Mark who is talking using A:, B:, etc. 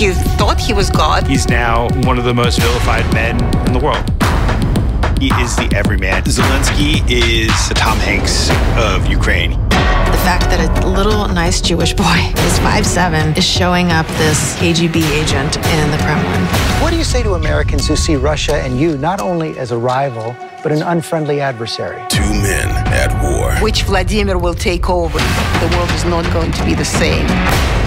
A: He thought he was God.
B: He's now one of the most vilified men in the world. He is the everyman. Zelensky is the Tom Hanks of Ukraine.
C: The fact that a little nice Jewish boy is 5'7" is showing up this KGB agent in the Kremlin.
D: What do you say to Americans who see Russia and you not only as a rival, but an unfriendly adversary?
E: Two men at war.
A: Which Vladimir will take over. The world is not going to be the same.